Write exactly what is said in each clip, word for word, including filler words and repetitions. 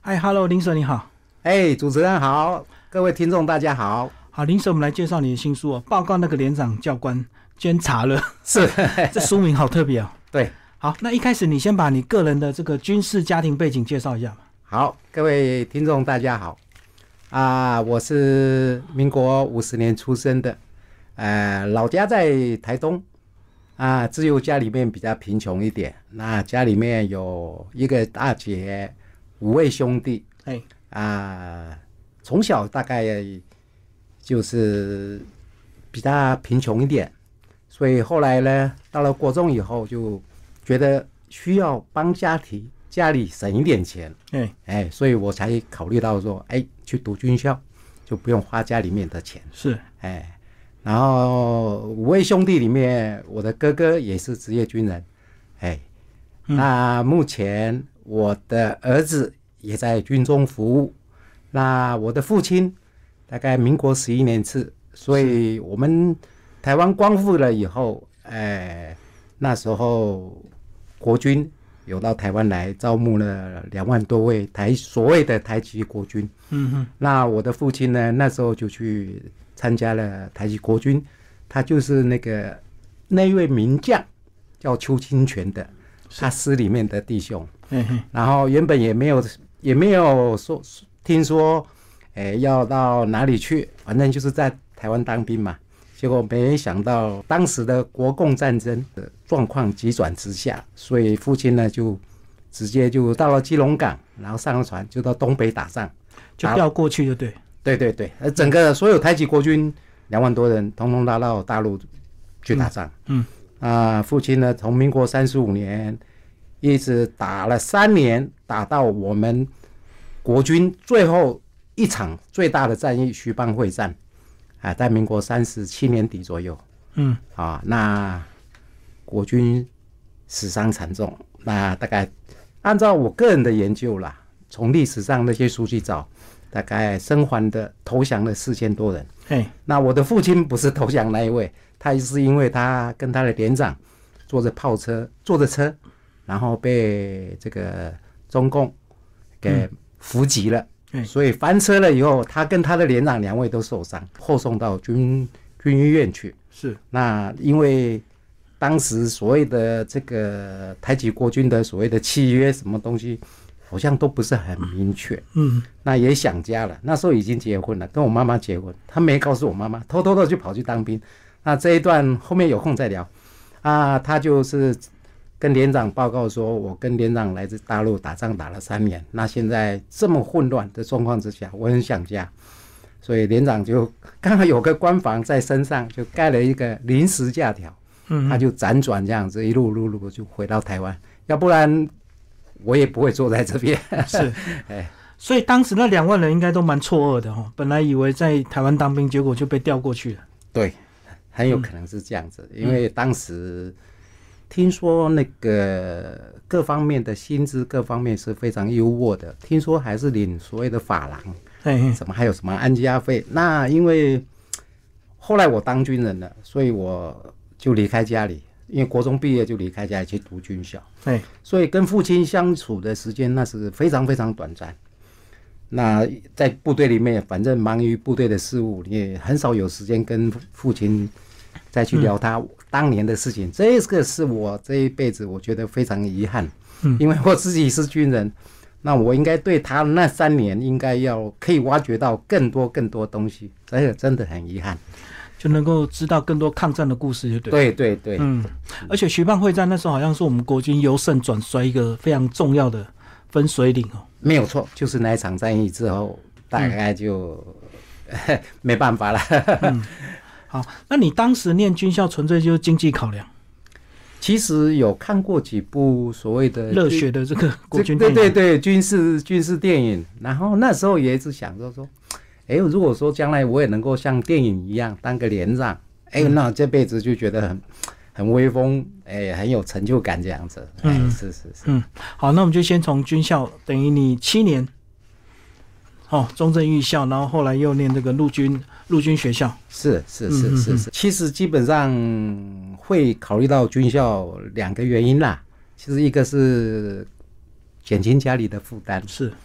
嗨 ，Hello， 林 Sir 你好。 哎，主持人好，各位听众大家好。 好，林 Sir， 我们来介绍你的新书哦，报告那个连长教官监察了。 是， 这书名好特别哦。 对， 好，那一开始你先把你个人的这个军事家庭背景介绍一下吧。 好，各位听众大家好。啊，我是民国五十年出生的，呃，老家在台东。啊，只有家里面比较贫穷一点，那家里面有一个大姐，五位兄弟。 哎， 啊，从小大概就是比较贫穷一点，所以后来呢，到了国中以后，就觉得需要帮家庭家里省一点钱。 哎哎，所以我才考虑到说，哎，去读军校，就不用花家里面的钱。 是， 哎。然后五位兄弟里面，我的哥哥也是职业军人，哎，嗯、那目前我的儿子也在军中服务。那我的父亲大概民国十一年次，所以我们台湾光复了以后，哎，那时候国军有到台湾来招募了两万多位台所谓的台籍国军。 嗯哼， 那我的父亲呢，那时候就去参加了台籍国军，他就是那个那一位名将叫邱清泉的，他师里面的弟兄。然后原本也没有也没有说听说，哎，要到哪里去，反正就是在台湾当兵嘛。结果没想到当时的国共战争的状况急转直下，所以父亲呢就直接就到了基隆港，然后上了船就到东北打仗， 就调过去就对。 对对对，整个所有台籍国军两万多人，统统拉到大陆去打仗。嗯，嗯啊，父亲呢，从民国三十五年一直打了三年，打到我们国军最后一场最大的战役徐蚌会战，啊，在民国三十七年底左右。嗯，啊，那国军死伤惨重，那大概按照我个人的研究啦，从历史上那些书去找。大概生还的投降了四千多人。嘿，那我的父亲不是投降那一位，他是因为他跟他的连长坐着炮车，坐着车，然后被这个中共给伏击了，嗯、所以翻车了以后，他跟他的连长两位都受伤，后送到军军医院去。 是， 那因为当时所谓的这个台籍国军的所谓的契约什么东西。好像都不是很明确，嗯，那也想家了。那时候已经结婚了，跟我妈妈结婚，他没告诉我妈妈，偷偷的就跑去当兵。那这一段后面有空再聊。啊，他就是跟连长报告说，我跟连长来自大陆打仗打了三年，那现在这么混乱的状况之下，我很想家，所以连长就刚好有个官房在身上，就盖了一个临时假条，嗯，他就辗转这样子一路路路就回到台湾，要不然。我也不会坐在这边。 是，哎，所以当时那两万人应该都蛮错愕的哦。本来以为在台湾当兵，结果就被调过去了。 对，很有可能是这样子，嗯、因为当时听说那个各方面的薪资各方面是非常优渥的，听说还是领所谓的法郎，哎，什么还有什么安家费。那因为后来我当军人了，所以我就离开家里。因为国中毕业就离开家里去读军校，哎，所以跟父亲相处的时间那是非常非常短暂。那在部队里面，反正忙于部队的事务，你也很少有时间跟父亲再去聊他当年的事情。嗯、这个是我这一辈子我觉得非常遗憾，嗯，因为我自己是军人，那我应该对他那三年应该要可以挖掘到更多更多东西，这个真的很遗憾。 就能够知道更多抗战的故事，就对。 对对对， 嗯，而且徐蚌会战那时候好像是我们国军由盛转衰一个非常重要的分水岭哦。 没有错，就是那一场战役之后，大概就、嗯、没办法了。 嗯，好，那你当时念军校纯粹就是经济考量？ 其实有看过几部所谓的热血的这个国军电影， 对对对，军事军事电影，然后那时候也一直想说说。哎，如果说将来我也能够像电影一样当个连长，哎，那这辈子就觉得很很威风，哎，很有成就感这样子。嗯，是是是。 嗯，好，那我们就先从军校，等于你七年，哦，中正预校，然后后来又念这个陆军陆军学校。 是是是是是。其实基本上会考虑到军校两个原因啦。其实一个是减轻家里的负担， 是。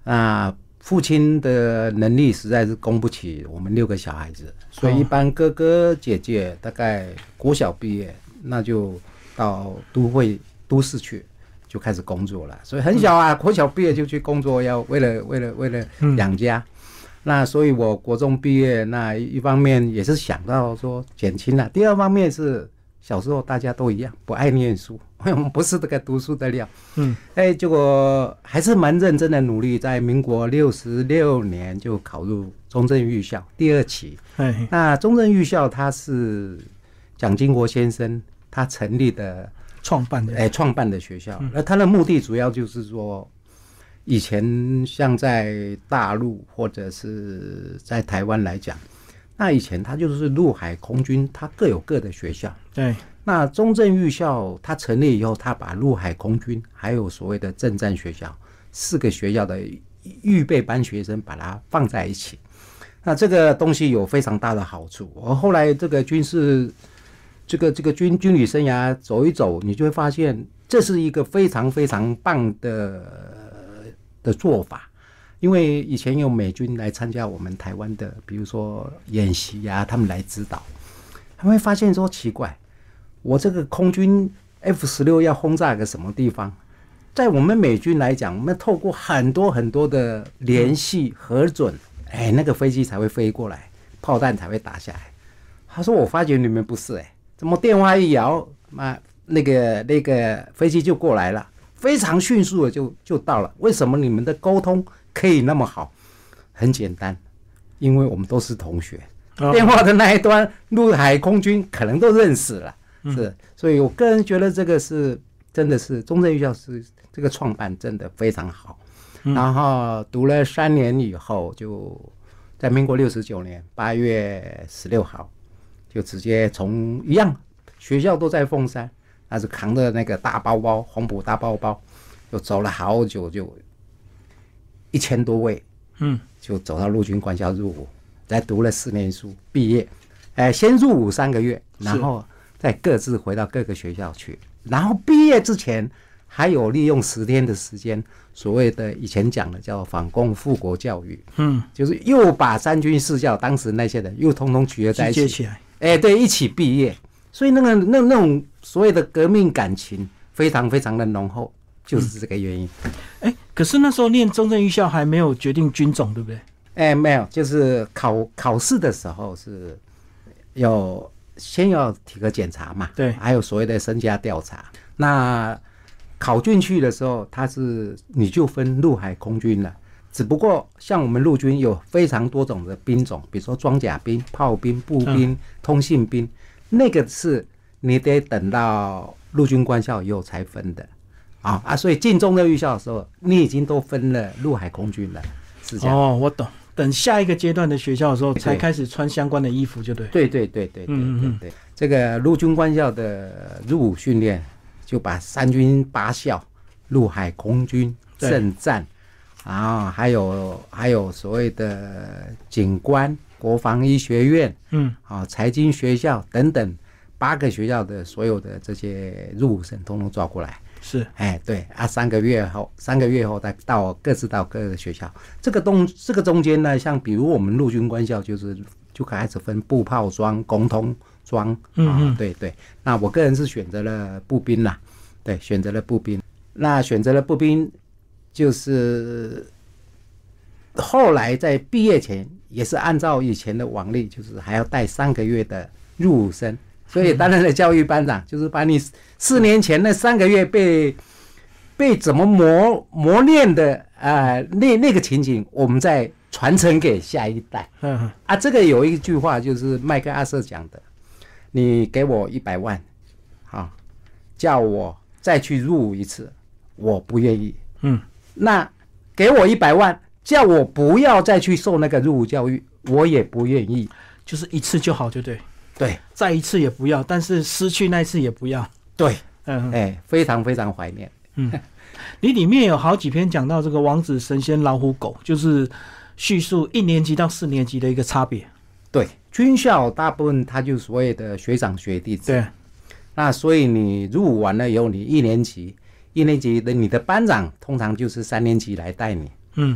那父亲的能力实在是供不起我们六个小孩子，所以一般哥哥姐姐大概国小毕业，那就到都会都市去，就开始工作了。所以很小啊，国小毕业就去工作，要为了为了为了养家。嗯，那所以我国中毕业，那一方面也是想到说减轻了，第二方面是小时候大家都一样不爱念书，我们不是这个读书的料。嗯，哎，结果还是蛮认真的努力，在民国六十六年就考入中正预校第二期。那中正预校它是蒋经国先生他成立的创办的， 哎，创办的学校。嗯，那他的目的主要就是说，以前像在大陆或者是在台湾来讲，那以前它就是陆海空军，它各有各的学校。 对， 那中正预校它成立以后，它把陆海空军还有所谓的政战学校四个学校的预备班学生把它放在一起。那这个东西有非常大的好处。我后来这个军事这个这个军军旅生涯走一走，你就会发现这是一个非常非常棒的的做法。因为以前有美军来参加我们台湾的比如说演习啊，他们来指导，他们会发现说奇怪，我这个空军 F 十六 要轰炸个什么地方，在我们美军来讲，我们透过很多很多的联系核准，哎，那个飞机才会飞过来，炮弹才会打下来。他说我发觉你们不是，哎，怎么电话一摇，妈那个那个飞机就过来了，非常迅速的就就到了。为什么你们的沟通可以那么好？很简单，因为我们都是同学，哦，电话的那一端陆海空军可能都认识了，嗯，是，所以我个人觉得这个是真的是中正预校是这个创办真的非常好。嗯，然后读了三年以后，就在民国六十九年八月十六号，就直接从一样学校都在凤山，那是扛着那个大包包，红埔大包包，就走了好久，就一千多位，嗯，就走到陆军官校入伍，再读了四年书，毕业，哎，先入伍三个月，然后再各自回到各个学校去，然后毕业之前还有利用十天的时间，所谓的以前讲的叫反共复国教育，嗯，就是又把三军四校当时那些人又通通聚合在一起， 起来， 哎，对，一起毕业，所以那个那那种所谓的革命感情非常非常的浓厚。就是这个原因。 哎、嗯，可是那时候念中正预校还没有决定军种，对不对？ 哎，没有，就是考考试的时候是有先要体格检查嘛， 对， 还有所谓的身家调查。那考进去的时候，它是你就分陆海空军了。只不过像我们陆军有非常多种的兵种，比如说装甲兵、炮兵、步兵、嗯、通信兵，那个是你得等到陆军官校以后才分的。啊啊！所以进中正预校的时候，你已经都分了陆海空军了，是这样。 哦，我懂。等下一个阶段的学校的时候，才开始穿相关的衣服，就对。 对对对对对对对。这个陆军官校的入伍训练，就把三军八校、陆海空军、政战，啊，还有还有所谓的警官、国防医学院，嗯，啊，财经学校等等八个学校的所有的这些入伍生，通通抓过来。 是， 哎，对啊，三个月后，三个月后再到各自到各个学校。这个东这个中间呢，像比如我们陆军官校，就是就开始分步炮装、工通装，嗯嗯、啊，对对。那我个人是选择了步兵啦，对，选择了步兵。那选择了步兵，就是后来在毕业前也是按照以前的往例，就是还要带三个月的入伍生。所以担任了教育班长，就是把你四年前那三个月被被怎么磨磨练的啊、呃，那那个情景，我们再传承给下一代。嗯啊，这个有一句话就是麦克阿瑟讲的：“你给我一百万，好，叫我再去入伍一次，我不愿意。嗯，那给我一百万，叫我不要再去受那个入伍教育，我也不愿意。 就是一次就好，就对。” 对， 再一次也不要，但是失去那一次也不要。 对，嗯，哎，非常非常怀念。 嗯，你里面有好几篇讲到这个王子神仙老虎狗，就是叙述一年级到四年级的一个差别。 对，军校大部分它就所谓的学长学弟制。 对， 那所以你入伍完了以后，你一年级，一年级的你的班长通常就是三年级来带你。嗯，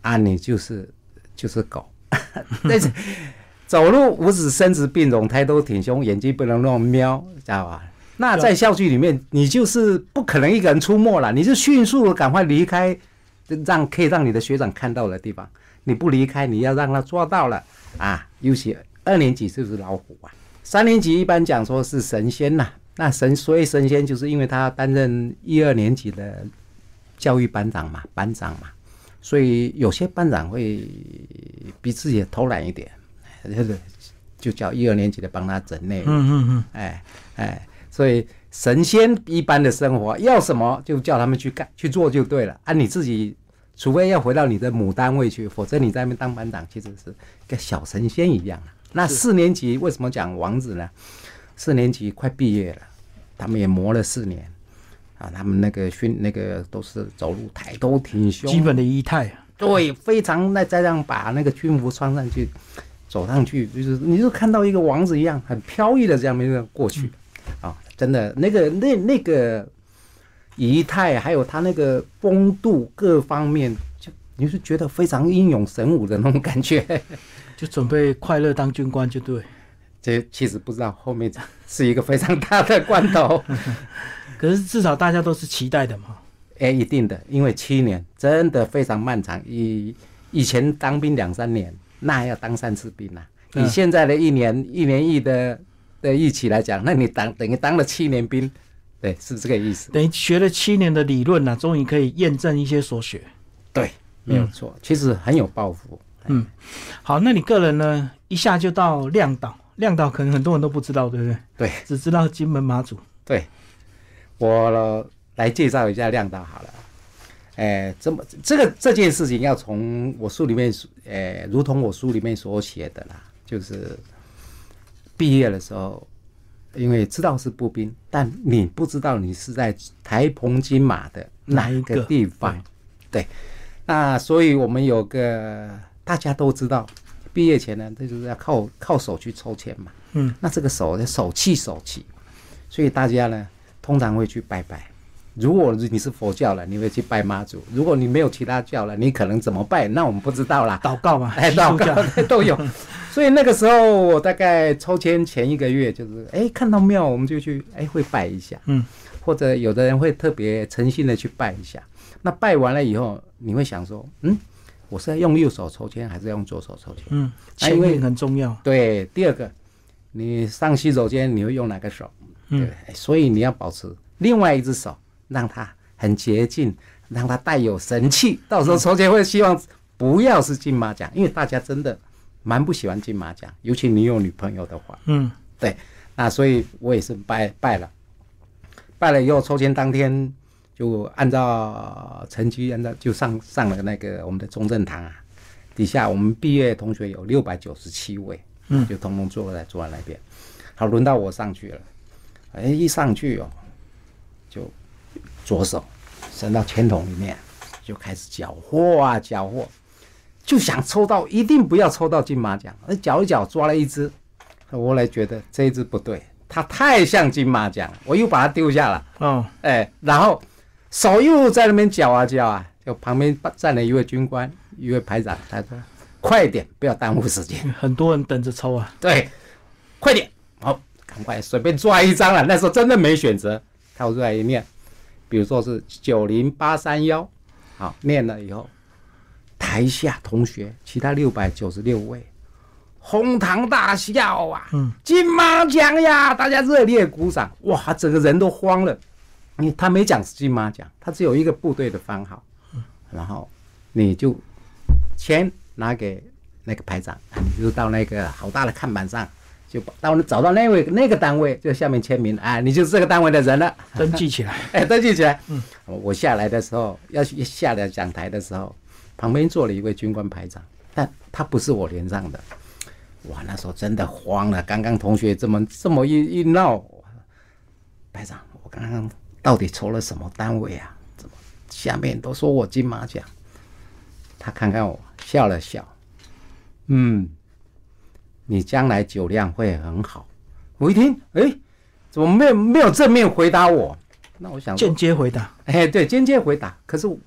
啊，你就是就是狗。但是走路五指伸直并拢，抬头挺胸，眼睛不能乱瞄，知道吧？那在校区里面，你就是不可能一个人出没了，你是迅速的赶快离开，让可以让你的学长看到的地方。你不离开，你要让他抓到了啊！尤其二年级就是老虎啊，三年级一般讲说是神仙呐、啊。那神所谓神仙，就是因为他担任一二年级的教育班长嘛，班长嘛，所以有些班长会比自己偷懒一点，就叫一二年级的帮他整内容。嗯嗯嗯，哎哎，所以神仙一般的生活要什么就叫他们去干去做就对了啊！你自己除非要回到你的母单位去，否则你在那边当班长其实是跟小神仙一样。那四年级为什么讲王子呢？四年级快毕业了，他们也磨了四年啊，他们那个训那个都是走路抬头挺胸， 基本的仪态， 对，非常那再让把那个军服穿上去，走上去，就是你就看到一个王子一样，很飘逸的这样一个过去、嗯、啊，真的那个那那个仪态，还有他那个风度各方面，就你是觉得非常英勇神武的那种感觉， 就准备快乐当军官就对。 这其实不知道后面是一个非常大的关头， 可是至少大家都是期待的嘛。 哎，一定的，因为七年真的非常漫长。以以前当兵两三年，那还要当三次兵啊。以现在的一年、嗯、一年一的的役期来讲，那你当等于当了七年兵，对，是这个意思。 等于学了七年的理论啊，终于可以验证一些所学。 对，没有错、嗯，其实很有抱负。 嗯，好，那你个人呢，一下就到亮岛。亮岛可能很多人都不知道，对不对？ 对， 只知道金门马祖。 对，我来介绍一下亮岛好了。哎，这么这个这件事情要从我书里面，哎，如同我书里面所写的啦，就是毕业的时候，因为知道是步兵，但你不知道你是在台澎金马的哪一个地方。对，那所以我们有个大家都知道。毕业前呢，这就是要靠靠手去抽签嘛。嗯，那这个手手气手气，所以大家呢通常会去拜拜。如果你是佛教了，你会去拜妈祖；如果你没有其他教了，你可能怎么拜？那我们不知道啦。 祷告嘛， 哎，祷告都有。所以那个时候，我大概抽签前一个月，就是哎看到庙我们就去哎会拜一下。嗯，或者有的人会特别诚心的去拜一下。那拜完了以后，你会想说，嗯。我是要用右手抽签还是用左手抽签？嗯， 签运很重要。 对，第二个，你上洗手间你会用哪个手？嗯，对，所以你要保持另外一只手，让它很洁净，让它带有神气。到时候抽签会希望不要是金马奖，因为大家真的蛮不喜欢金马奖，尤其你有女朋友的话。嗯，对，那所以我也是拜拜了，拜了以后抽签当天。就按照成绩，按照就上上了那个我们的中正堂啊，底下我们毕业同学有六百九十七位，嗯，就通通坐在坐在那边。好，轮到我上去了，哎，一上去哦，就左手伸到签筒里面，就开始搅和啊搅和，就想抽到，一定不要抽到金马奖。而搅一搅，抓了一只，我来觉得这一只不对，它太像金马奖，我又把它丢下了。哦，哎，然后。手又在那边搅啊搅啊，就旁边站了一位军官，一位排长，他说：“快点，不要耽误时间。” 很多人等着抽啊。 对，快点，好，赶快随便抓一张了。那时候真的没选择，跳出来一念，比如说是九零八三幺，好，念了以后，台下同学其他六百九十六位哄堂大笑啊，嗯，金马奖呀，大家热烈鼓掌，哇，整个人都慌了。因为他没讲是金马奖，他只有一个部队的番号，然后你就签拿给那个排长，你就到那个好大的看板上，就到找到那位那个单位，就下面签名，啊，你就是这个单位的人了， 登记起来， 哎，登记起来。嗯，我下来的时候，要下来讲台的时候，旁边坐了一位军官排长，但他不是我连上的，哇，那时候真的慌了，刚刚同学这么这么一一闹，排长，我刚刚。到底抽了什么单位啊？怎么下面都说我金马奖？他看看我，笑了笑，嗯，你将来酒量会很好。我一听，哎，怎么没有没有正面回答我？那我想间接回答， 哎，对，间接回答。可是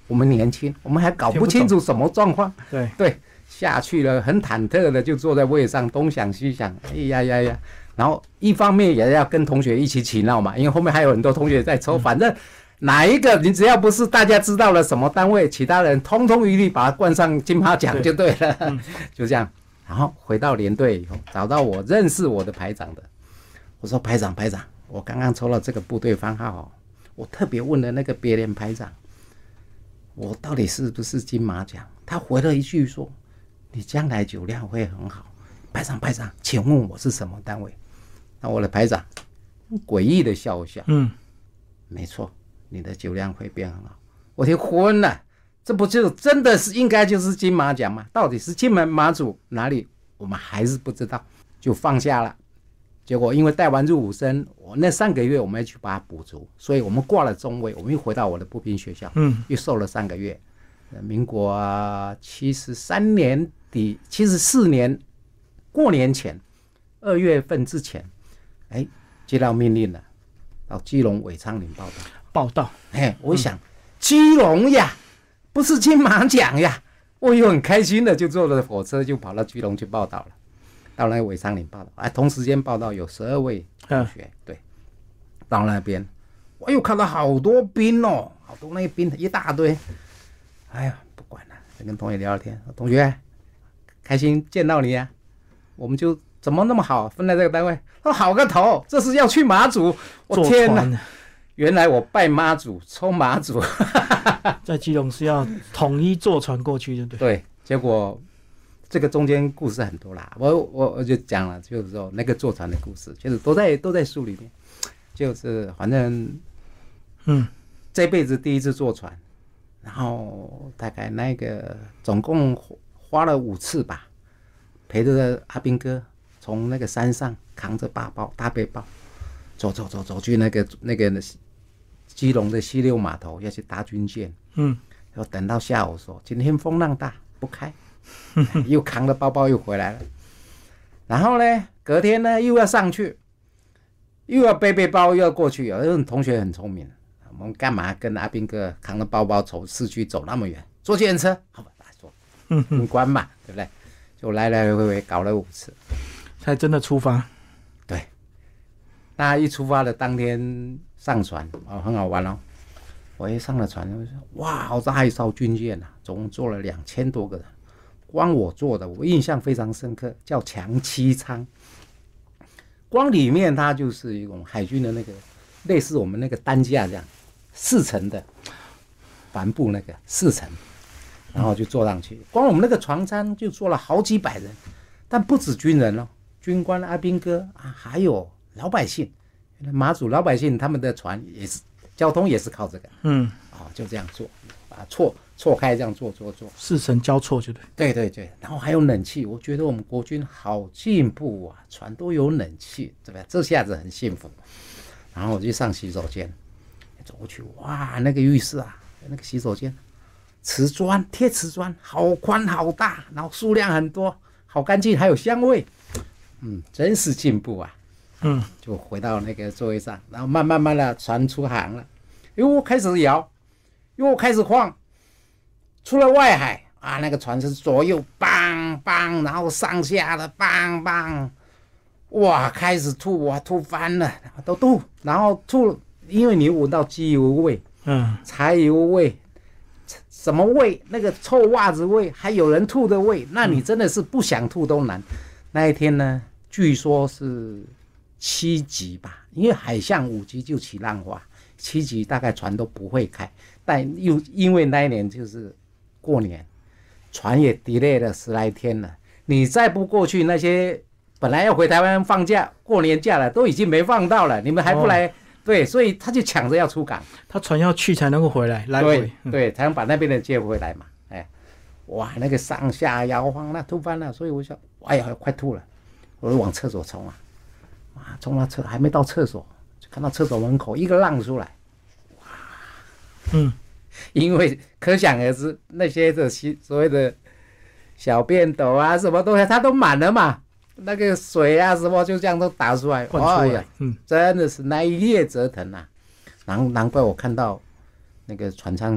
我们年轻，我们还搞不清楚什么状况。 对对，下去了，很忐忑的就坐在位上，东想西想，哎呀呀呀。然后一方面也要跟同学一起起闹嘛，因为后面还有很多同学在抽，嗯、反正哪一个你只要不是大家知道了什么单位，其他人通通一律把它冠上金马奖就对了，对嗯、就这样。然后回到连队以后，找到我认识我的排长的，我说排长排长，我刚刚抽了这个部队番号、哦，我特别问了那个别连排长，我到底是不是金马奖？他回了一句说，你将来酒量会很好。排长排长，请问我是什么单位？那我的排长诡异的笑一笑，嗯，没错，你的酒量会变很好。我就昏了，这不就真的是应该就是金马奖吗？到底是金门马祖哪里，我们还是不知道，就放下了。结果因为带完入伍生，我那三个月我们要去把它补足，所以我们挂了中尉，我们又回到我的步兵学校，嗯，又受了三个月。民国七十三年底，七十四年过年前，二月份之前。哎，接到命令了，到基隆尾昌岭报道。 报道， 哎，我一想，嗯、基隆呀，不是金马奖呀，我又很开心的就坐了火车就跑到基隆去报道了。到那个尾昌岭报道，哎，同时间报道有十二位同学，嗯、对，到那边，我又看到好多兵哦，好多那个兵一大堆。哎呀，不管了，就跟同学聊聊天，同学，开心见到你呀，我们就。怎么那么好分在这个单位？他说好个头，这是要去马祖！我天哪！原来我拜妈祖，抽马祖， 在基隆是要统一坐船过去，对不对？ 对，结果这个中间故事很多啦，我我我就讲了，就是说那个坐船的故事，其实都在都在书里面，就是反正嗯，这辈子第一次坐船，然后大概那个总共花了五次吧，陪着阿兵哥。从那个山上扛着大包大背包，走走走走去那个那个基隆的西六码头要去搭军舰，嗯，然后等到下午说今天风浪大不开，又扛着包包又回来了，然后呢隔天呢又要上去，又要背背包又要过去，有的同学很聪明，我们干嘛跟阿兵哥扛着包包从市区走那么远？坐计程车，好吧，来坐，很关嘛，对不对？就来来回回搞了五次。 才真的出发， 对。那一出发的当天上船哦，很好玩哦。我一上了船，我说哇，好大一艘军舰啊，总共坐了两千多个人。光我坐的，我印象非常深刻，叫强七舱。光里面它就是一种海军的那个，类似我们那个担架这样，四层的帆布那个四层，然后就坐上去。光我们那个船舱就坐了好几百人，但不止军人哦。军官、阿兵哥啊，还有老百姓，马祖老百姓他们的船也是交通也是靠这个，嗯，啊、哦，就这样做，把它错错开这样做做做， 四层交错就对， 对对对，然后还有冷气，我觉得我们国军好进步啊，船都有冷气，对不对？这下子很幸福。然后我就上洗手间，走过去，哇，那个浴室啊，那个洗手间，瓷砖贴瓷砖，好宽好大，然后数量很多，好干净，还有香味。嗯，真是进步啊！嗯，就回到那个座位上，然后慢慢慢的船出航了，又开始摇，又开始晃，出了外海啊，那个船是左右梆梆，然后上下的梆梆，哇，开始吐啊，吐翻了，都吐，然后吐，因为你闻到机油味，嗯，柴油味，什么味？那个臭袜子味，还有人吐的味，那你真的是不想吐都难。那一天呢，据说是七级吧，因为海象五级就起浪花，七级大概船都不会开，但又因为那一年就是过年，船也 delay 了十来天了，你再不过去，那些本来要回台湾放假过年假了，都已经没放到了，你们还不来？哦、对，所以他就抢着要出港， 他船要去才能够回来，来回对、嗯、对，才能把那边的接回来嘛。哎，哇，那个上下摇晃，那吐翻了，所以我想。哎呀，快吐了！我就往厕所冲啊，啊，冲到厕还没到厕所，就看到厕所门口一个浪出来，哇，嗯，因为可想而知，那些的所谓的小便斗啊，什么东西，它都满了嘛，那个水啊什么就这样都打出来， 哎呀， 嗯，真的是那一夜折腾啊！难难怪我看到那个船舱上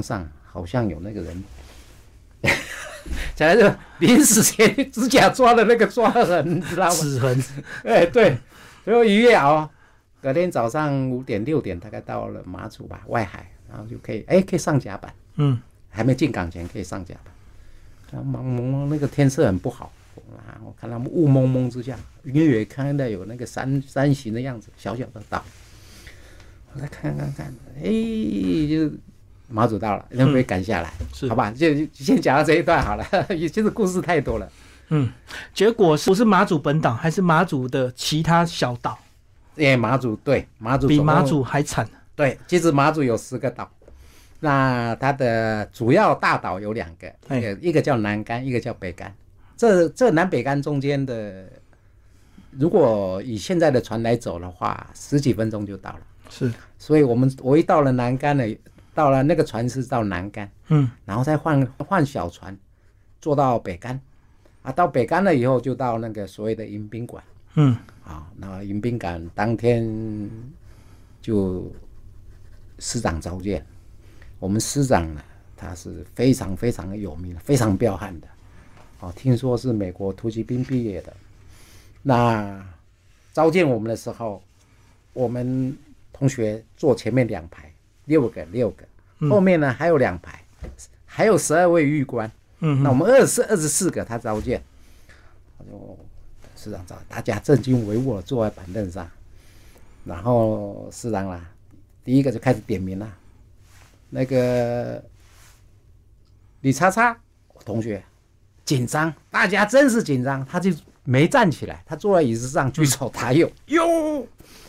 好像有那个人，讲来就临死前指甲抓的那个抓痕，你知道吗？ 指痕。 哎，对，然后一夜熬，隔天早上五点六点大概到了马祖吧，外海，然后就可以，哎，可以上甲板。嗯，还没进港前可以上甲板。然后蒙蒙那个天色很不好。啊！我看他们雾蒙蒙之下，远远看到有那个山山形的样子，小小的岛。我再看看看，哎，就马祖到了，能不能赶下来？嗯、好吧，就先讲到这一段好了。其实故事太多了。 嗯，结果是不是马祖本岛，还是马祖的其他小岛？ 哎，马祖对马祖比马祖还惨。 对，其实马祖有十个岛，那它的主要大岛有两个，一个一个叫南竿，一个叫北竿。这这南北竿中间的，如果以现在的船来走的话，十几分钟就到了。 是， 所以我们我一到了南竿了，到了那个船是到南竿，嗯，然后再换换小船，坐到北竿，啊，到北竿了以后就到那个所谓的迎宾馆，嗯，啊，那迎宾馆当天就师长召见，我们师长呢，他是非常非常有名的，非常彪悍的。哦，听说是美国突击兵毕业的。那召见我们的时候，我们同学坐前面两排，六个六个，嗯、后面呢还有两排，还有十二位狱官。嗯，那我们二十二十四个，他召见，他就师长召，大家正襟危坐坐在板凳上，然后师长啦，第一个就开始点名啦，那个李叉叉同学。紧张，大家真是紧张，他就没站起来，他坐在椅子上举手答右，哟，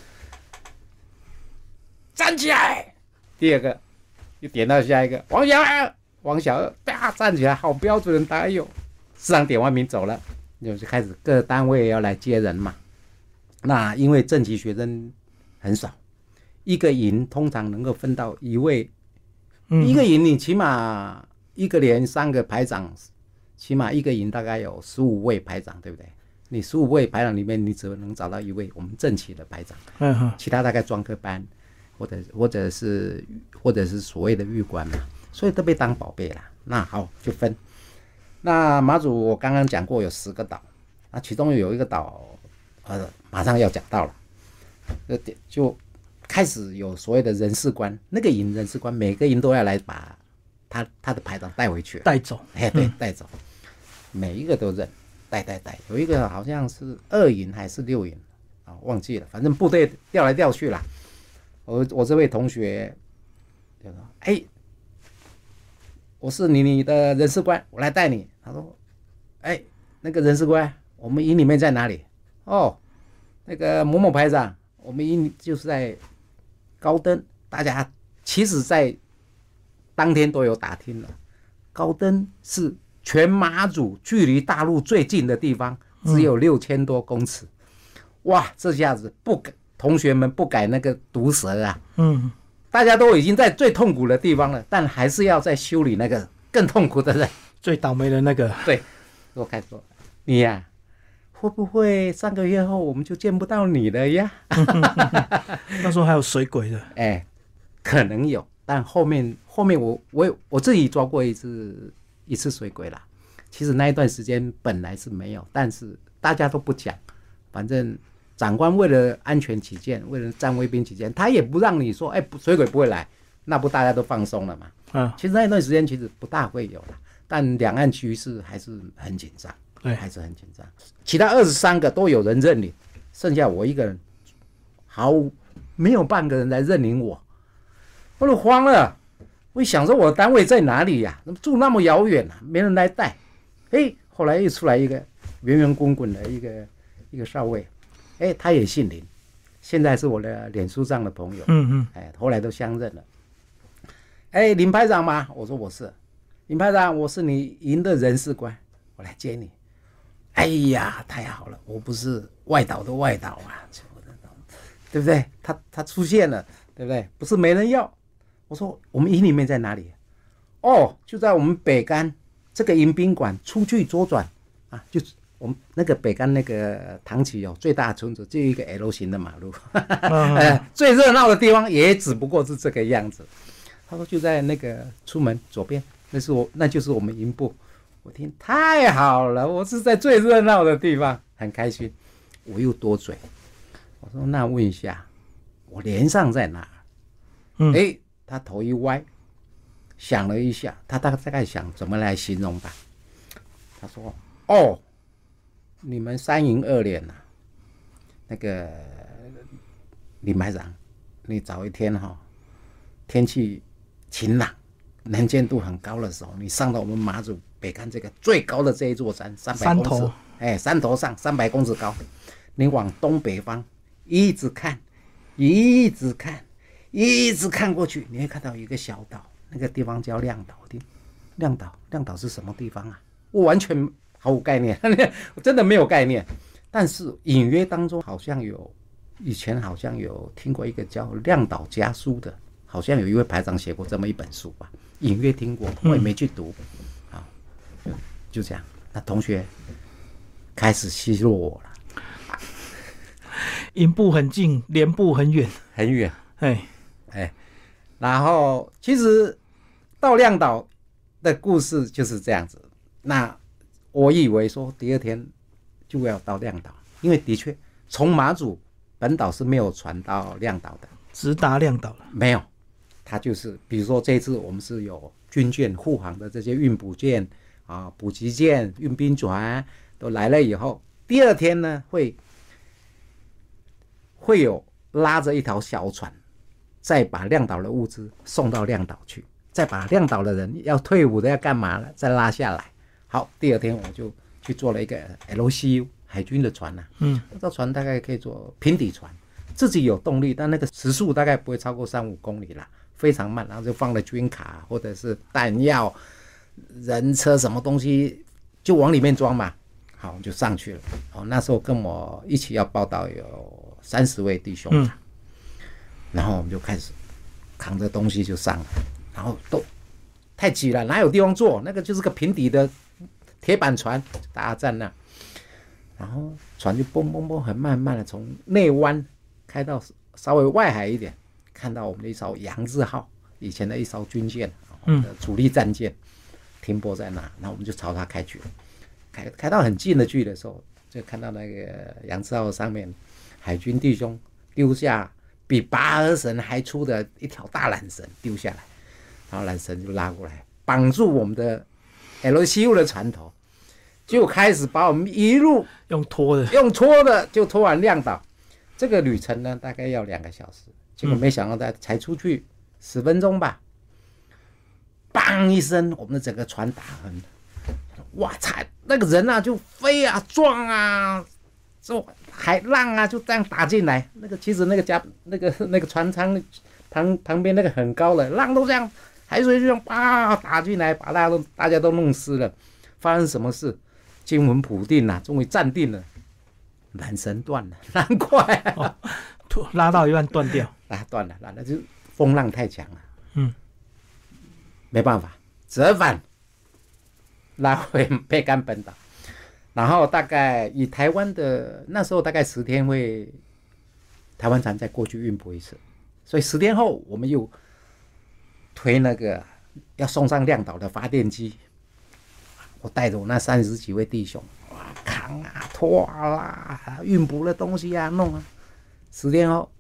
站起来。第二个又点到下一个王小二，王小二啪站起来，好标准答右。市长点完名走了，就开始各单位要来接人嘛。那因为正期学生很少，一个营通常能够分到一位，嗯、一个营你起码一个连三个排长。起码一个营大概有十五位排长，对不对？你十五位排长里面，你只能找到一位我们正期的排长，嗯、其他大概专科班，或者或者是或者是所谓的狱官嘛，所以都被当宝贝了。那好，就分。那马祖我刚刚讲过有十个岛，那其中有一个岛，呃，马上要讲到了，就开始有所谓的人事官，那个营人事官每个营都要来把他他的排长带回去， 带走， 哎，对，带走。每一个都认，带带带，有一个好像是二营还是六营啊，忘记了，反正部队调来调去啦。我我这位同学就说：“哎，我是你你的人事官，我来带你。”他说：“哎，那个人事官，我们营里面在哪里？”哦，那个某某排长，我们营就是在高登。大家其实，在当天都有打听了，高登是。全马祖距离大陆最近的地方只有六千多公尺，嗯、哇！这下子不改，同学们不改那个毒舌啊，嗯，大家都已经在最痛苦的地方了，但还是要再修理那个更痛苦的人， 最倒霉的那个。 对，我开始说，你呀、啊，会不会三个月后我们就见不到你了呀？ 那时候还有水鬼的， 哎，可能有，但后面后面我我我自己抓过一次。一次水鬼啦，其实那一段时间本来是没有，但是大家都不讲，反正长官为了安全起见，为了站卫兵起见，他也不让你说，哎，水鬼不会来，那不大家都放松了嘛？嗯，其实那一段时间其实不大会有啦，但两岸局势还是很紧张，对，还是很紧张。其他二十三个都有人认领，剩下我一个人，毫无没有半个人来认领我，我都慌了。我想说我的单位在哪里呀、啊？住那么遥远啊，没人来带。哎，后来又出来一个圆圆滚滚的一个一个少尉，哎，他也姓林，现在是我的脸书上的朋友。嗯嗯，哎，后来都相认了。哎，林排长吗？我说我是。林排长，我是你营的人事官，我来接你。哎呀，太好了，我不是外岛的外岛啊，对不对？他他出现了，对不对？不是没人要。我说我们营里面在哪里？哦，就在我们北竿这个迎宾馆出去左转啊，就我们那个北竿那个唐崎有最大的村子，就一个 L 型的马路，呃，最热闹的地方也只不过是这个样子。 他说就在那个出门左边，那是我那就是我们营部。我听太好了，我是在最热闹的地方，很开心。我又多嘴，我说那问一下，我连上在哪？嗯，哎，他头一歪，想了一下，他大概想怎么来形容吧。他说：“哦，你们三营二连呐、啊，那个李排长，你早一天哈、哦，天气晴朗，能见度很高的时候，你上到我们马祖北看这个最高的这一座山，三百公尺，哎，山头上三百公尺高，你往东北方一直看，一直看，一直看过去，你会看到一个小岛，那个地方叫亮岛。亮岛，亮岛是什么地方啊？我完全毫无概念，我真的没有概念。但是隐约当中好像有，以前好像有听过一个叫《亮岛家书》的，好像有一位排长写过这么一本书吧，隐约听过，我也没去读。好，就就这样。那同学开始奚落我了。 营部很近，连部很远， 很远。 哎哎，然后其实到亮岛的故事就是这样子。那我以为说第二天就要到亮岛，因为的确从马祖本岛是没有船到亮岛的， 直达亮岛了。 没有，它就是比如说这一次我们是有军舰护航的这些运补舰啊、补给舰、运兵船都来了以后，第二天呢会会有拉着一条小船，再把亮岛的物资送到亮岛去，再把亮岛的人要退伍的要干嘛了，再拉下来。好，第二天我就去做了一个 L C U 海军的船呐、啊，嗯，这船大概可以做平底船，自己有动力，但那个时速大概不会超过三五公里啦，非常慢，然后就放了军卡或者是弹药、人车什么东西就往里面装嘛。好，就上去了。哦，那时候跟我一起要报道有三十位弟兄、嗯，然后我们就开始扛着东西就上了，然后都太挤了，哪有地方坐？那个就是个平底的铁板船，大家站那，然后船就蹦蹦蹦很慢慢的从内湾开到稍微外海一点，看到我们的一艘洋字号，以前的一艘军舰，我们的主力战舰停泊在那，然后我们就朝它开去。开开到很近的距离的时候，就看到那个洋字号上面海军弟兄丢下比拔河绳还粗的一条大缆绳丢下来，然后缆绳就拉过来绑住我们的 L C U 的船头，就开始把我们一路用拖的用拖的就拖完亮岛。这个旅程呢大概要两个小时，结果没想到才出去十分钟吧，砰一声，我们的整个船打横，哇操！那个人啊就飞啊撞啊，就海浪啊就这样打进来。那个其实那个家那个那个船舱旁旁边那个很高的浪都这样，海水就这样啪打进来，把大家都大家都弄湿了。发生什么事？惊魂甫定啊，终于站定了，缆绳断了，难怪、啊哦、拉到一半断掉， 拉断了，拉了就风浪太强了， 嗯， 没办法，折返。拉回贝干本岛，然后大概以台湾的那时候大概十天会台湾船再过去运补一次，所以十天后我们又推那个要送上亮岛的发电机，我带着我那三十几位弟兄，哇，扛啊拖啊运补的东西啊弄啊，十天后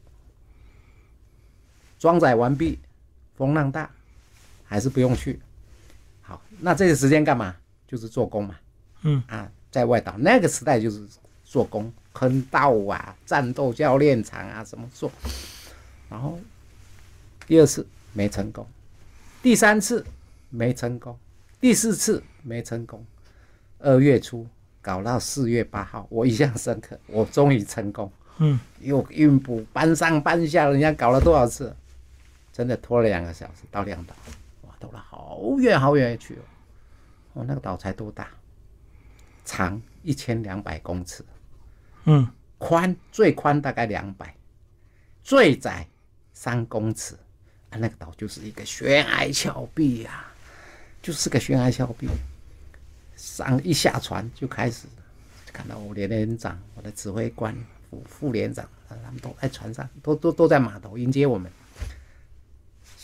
装载完毕，风浪大还是不用去。好，那这个时间干嘛？就是做工嘛，嗯啊，在外岛那个时代就是做工，坑道啊、战斗教练场啊什么做，然后第二次没成功，第三次没成功，第四次没成功，二月初搞到四月八号，我印象深刻，我终于成功，嗯，又运补搬上搬下，人家搞了多少次，真的拖了两个小时到亮岛，哇，拖了好远好远去哦。哦，那个岛才多大？长一千两百公尺，嗯，宽最宽大概两百，最窄三公尺啊！那个岛就是一个悬崖峭壁啊，就是个悬崖峭壁。上一下船就开始看到我连连长、我的指挥官、副副连长，他们都在船上，都都都在码头迎接我们。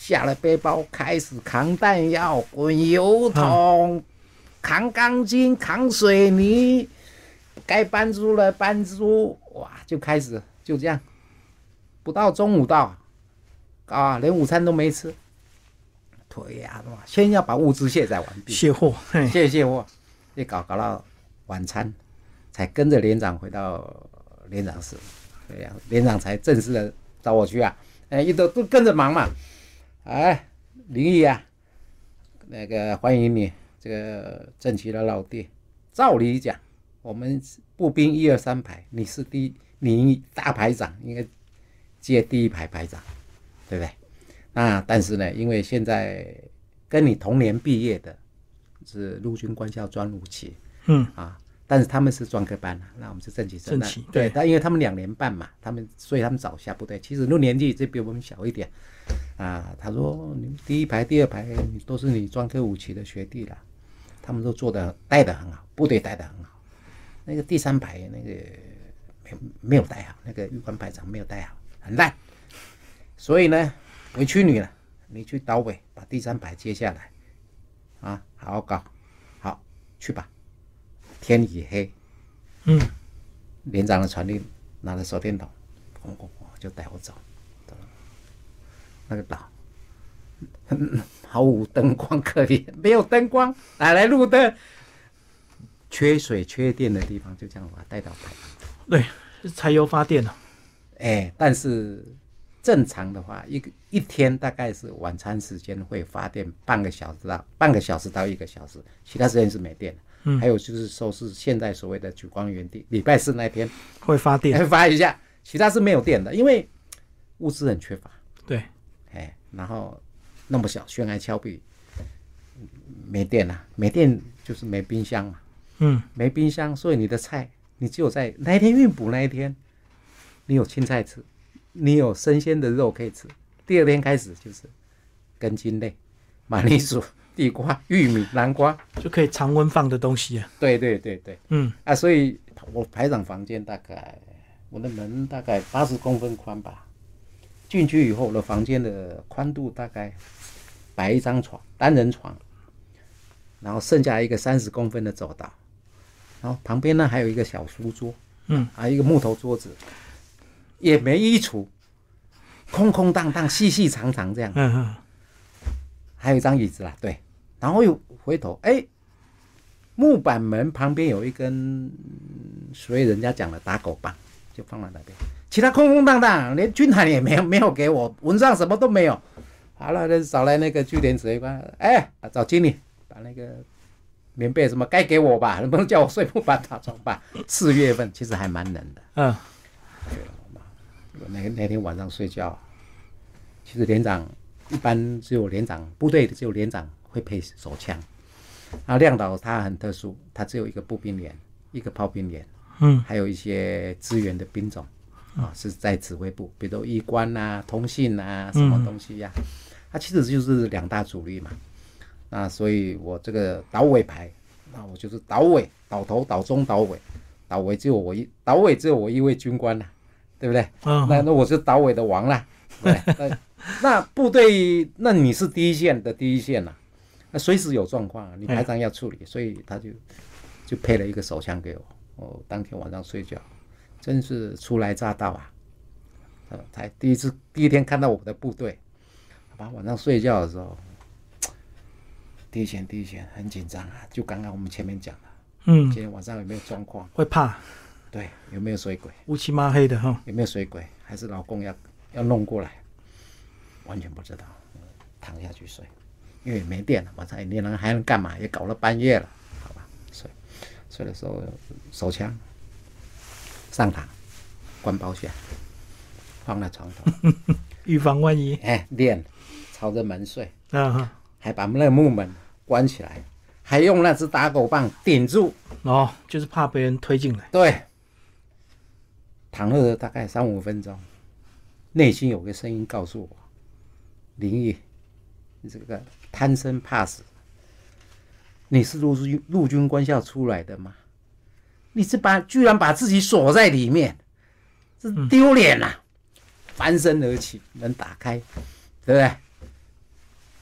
下了背包，开始扛弹药、滚油桶、嗯、扛钢筋、扛水泥，该搬猪了搬猪，哇，就开始就这样，不到中午到，啊，连午餐都没吃，腿呀、啊，先要把物资卸载完毕， 卸货， 卸卸货，一搞搞到晚餐，才跟着连长回到连长室，对呀、啊，连长才正式的找我去啊，哎，一都都跟着忙嘛，哎，林毅啊，那个欢迎你，这个正旗的老弟，照理讲，我们步兵一二三排，你是第一，你大排长应该接第一排排长，对不对？那但是呢，因为现在跟你同年毕业的是陆军官校专五期，嗯啊，但是他们是专科班，那我们是正期生， 正期对，但因为他们两年半嘛，他们所以他们早下部队，其实都年纪这比我们小一点啊。他说你第一排、第二排你都是你专科五期的学弟啦，他们都做的带的很好，部队带的很好。那个第三排那个没有没有带好，那个预官排长没有带好，很烂，所以呢。委屈你了，你去导委把第三排接下来，啊，好好搞，好去吧。天已黑，嗯，连长的传令，拿着手电筒，咣咣咣就带我走，那个岛，毫无灯光可言，没有灯光，哪来路灯？缺水缺电的地方，就这样把它带到排。 对，是柴油发电啊。 哎，但是。正常的话，一个一天大概是晚餐时间会发电半个小时到半个小时到一个小时，其他时间是没电的。嗯，还有就是说是现在所谓的莒光园地，礼拜四那天会发电， 会发一下，其他是没有电的，因为物资很缺乏。 对， 哎，然后那么小悬崖峭壁，没电啊，没电就是没冰箱嘛。嗯，没冰箱，所以你的菜你只有在那一天运补那一天，你有青菜吃。你有生鲜的肉可以吃，第二天开始就是根茎类，马铃薯、地瓜、玉米、南瓜， 就可以常温放的东西啊。 对对对对，嗯啊，所以我排长房间大概我的门大概八十公分宽吧，进去以后我的房间的宽度大概摆一张床，单人床，然后剩下一个三十公分的走道，然后旁边呢还有一个小书桌，嗯，还有一个木头桌子。也没衣橱，空空荡荡、细细长长这样。嗯嗯。还有一张椅子啦，对。然后又回头，哎，木板门旁边有一根，所以人家讲的打狗棒，就放在那边。其他空空荡荡，连军毯也没有，没有给我，文上什么都没有。好了，找来那个据点指挥官，哎，找经理把那个棉被什么该给我吧，能不能叫我睡木板打床吧？四月份其实还蛮冷的。嗯。那那天晚上睡觉，其实连长一般只有连长部队只有连长会配手枪，然后亮岛它很特殊，它只有一个步兵连，一个炮兵连，嗯，还有一些支援的兵种啊，是在指挥部，比如医官啊、通信啊什么东西呀、啊，它其实就是两大主力嘛。那所以我这个导尾排，那我就是导尾、导头、导中、导尾，导尾只有我一，导尾只有我一位军官啦、啊。对不对？嗯、那那我是导尾的王啦。对，那, 那部队，那你是第一线的第一线啦、啊，那随时有状况，你排长要处理，所以他就就配了一个手枪给我。我当天晚上睡觉，真是初来乍到啊！呃，才第一次第一天看到我的部队，好吧，晚上睡觉的时候，第一线第一线很紧张啊，就刚刚我们前面讲的，嗯，今天晚上有没有状况？ 会怕。 对，有没有水鬼？ 乌漆抹黑的哈， 有没有水鬼？还是老公要要弄过来？完全不知道，躺下去睡，因为没电了，晚上你能还能干嘛？也搞了半夜了，好吧，睡睡的时候手枪上膛，关包下，放在床头， 预防万一。 哎，练，朝着门睡，啊，还把那个木门关起来，还用那只打狗棒顶住， 哦，就是怕别人推进来。 对。躺了大概三五分钟，内心有个声音告诉我：“林毅，你这个贪生怕死，你是陆军陆军官校出来的吗？你是把居然把自己锁在里面，这丢脸啊！”翻身而起，门打开，对不对？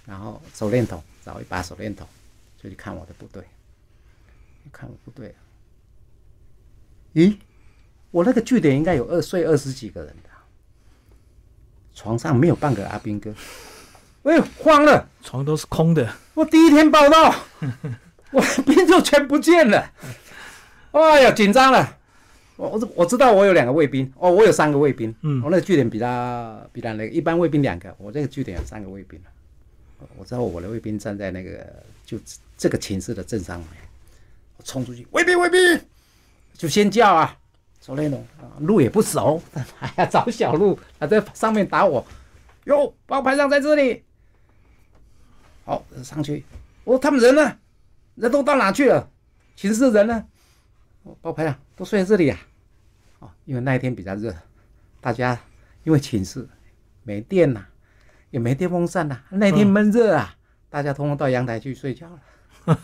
然后手电筒找一把手电筒，就去看我的部队，看我部队，咦，我那个据点应该有二睡二十几个人的，床上没有半个阿兵哥，哎，慌了， 床都是空的。 我第一天报到，我的兵就全不见了，哎呀，紧张了。我我知道我有两个卫兵，哦，我有三个卫兵，嗯，我那个据点比他比他那个一般卫兵两个，我这个据点有三个卫兵，我知道我的卫兵站在那个就这个寝室的正上面，我冲出去，卫兵卫兵，就先叫啊，手雷龙，路也不熟，还要找小路，他在上面打我，哟，报排长在这里，好上去，哦，他们人呢？人都到哪去了？寝室人呢？报排长都睡在这里啊！哦，因为那一天比较热，大家因为寝室没电呐、啊，也没电风扇呐、啊，那天闷热啊，嗯、大家通通到阳台去睡觉了，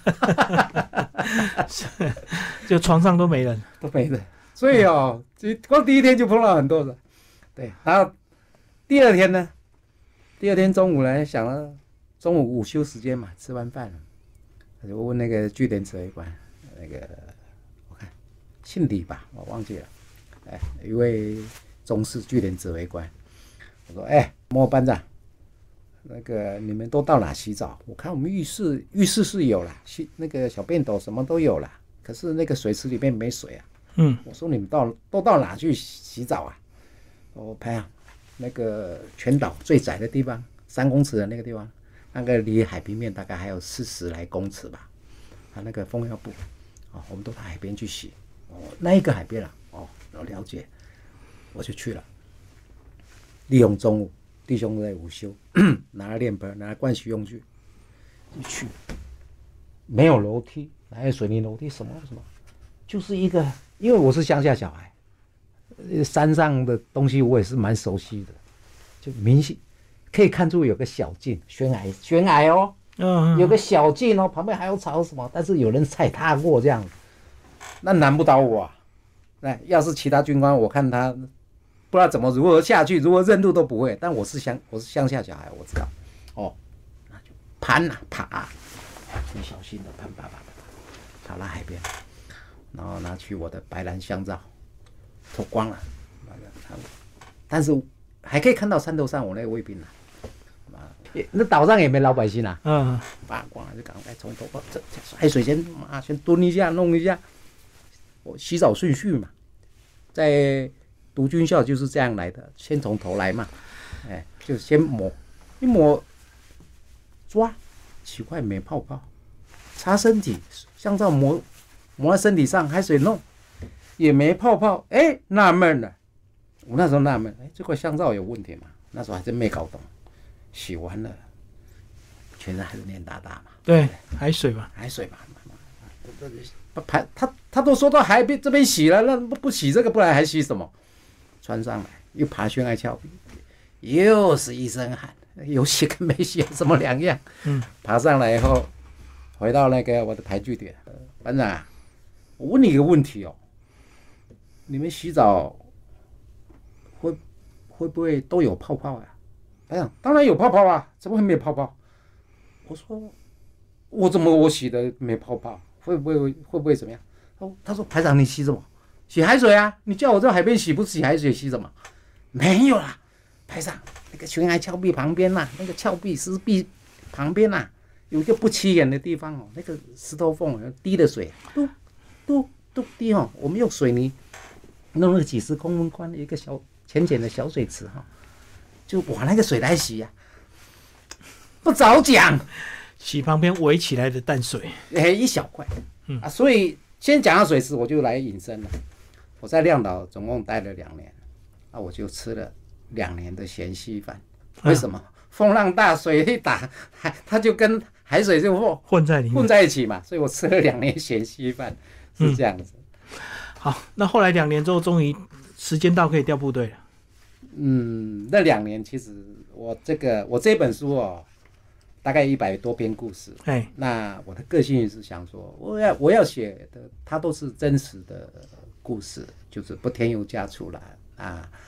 就床上都没人， 都没人。所以哦，光第一天就碰到很多人，对。然后第二天呢，第二天中午呢，想了中午午休时间嘛，吃完饭了，我问那个据点指挥官，那个。姓李吧，我忘记了。哎，一位中式据点指挥官，我说：“哎，莫班长，那个你们都到哪洗澡？我看我们浴室浴室是有了，洗那个小便斗什么都有了，可是那个水池里面没水啊。”嗯，我说你们到都到哪去洗澡啊？我拍啊，那个全岛最窄的地方，三公尺的那个地方，那个离海平面大概还有四十来公尺吧。啊，那个蜂腰部，啊，我们都到海边去洗。哦，那一个海边啊，哦，我了解，我就去了。利用中午弟兄在午休，拿了脸盆，拿了盥洗用具，一去，没有楼梯，哪有水泥楼梯？什么什么，就是一个，因为我是乡下小孩，山上的东西我也是蛮熟悉的，就明显可以看出有个小径，悬崖，悬崖哦，嗯，有个小径哦，旁边还有草什么，但是有人踩踏过这样。那难不倒我啊！那要是其他军官，我看他不知道怎么如何下去，如何认路都不会。但我是乡，我是乡下小孩，我知道。哦，那就攀啊爬，很小心的攀爬爬爬，跑到海边，然后拿去我的白蓝香皂，脱光了，但是还可以看到山头上我那个卫兵啊。那岛上也没老百姓啊，嗯，扒光了就赶快从头发这海水先啊先蹲一下弄一下。我洗澡顺序嘛，在读军校就是这样来的，先从头来嘛，哎，就先抹，一抹，抓，奇怪没泡泡，擦身体，香皂抹抹在身体上，海水弄，也没泡泡，哎，纳闷了，我那时候纳闷，哎，这块香皂有问题嘛？那时候还真没搞懂，洗完了，全身还是黏哒哒嘛， 对，海水嘛， 海水嘛。排他他都说到海边这边洗了，那不不洗这个，不然还洗什么？穿上来又爬悬崖峭壁，又是一身汗，有洗跟没洗有什么两样？嗯，爬上来以后，回到那个我的排据点，班长啊，我问你一个问题哦，你们洗澡会会不会都有泡泡啊？班长，当然有泡泡啊，怎么会没有泡泡？我说我怎么我洗的没泡泡？会不会会不会怎么样？他说排长你洗什么？洗海水啊！你叫我在海边洗，不是洗海水，洗什么？没有啦，排长，那个悬崖峭壁旁边呐、啊，那个峭壁石壁旁边呐、啊，有一个不起眼的地方哦，那个石头缝滴的水，嘟嘟嘟滴哦，我们用水泥弄了几十公分宽的一个小浅浅的小水池哈、哦，就往那个水来洗呀、啊，不早讲。 洗旁边围起来的淡水， 哎，一小块，嗯啊，所以先讲到水池，我就来引申了。我在亮岛总共待了两年，啊，我就吃了两年的咸稀饭。为什么？啊、风浪大，水一打，海它就跟海水就混在里面， 混在一起嘛，所以我吃了两年咸稀饭，是这样子、 嗯。好，那后来两年之后，终于时间到可以调部队了。 嗯，那两年其实我这个我这本书哦。大概一百多篇故事，哎，那我的个性是想说，我要我要写的，它都是真实的故事，就是不添油加醋啦啊，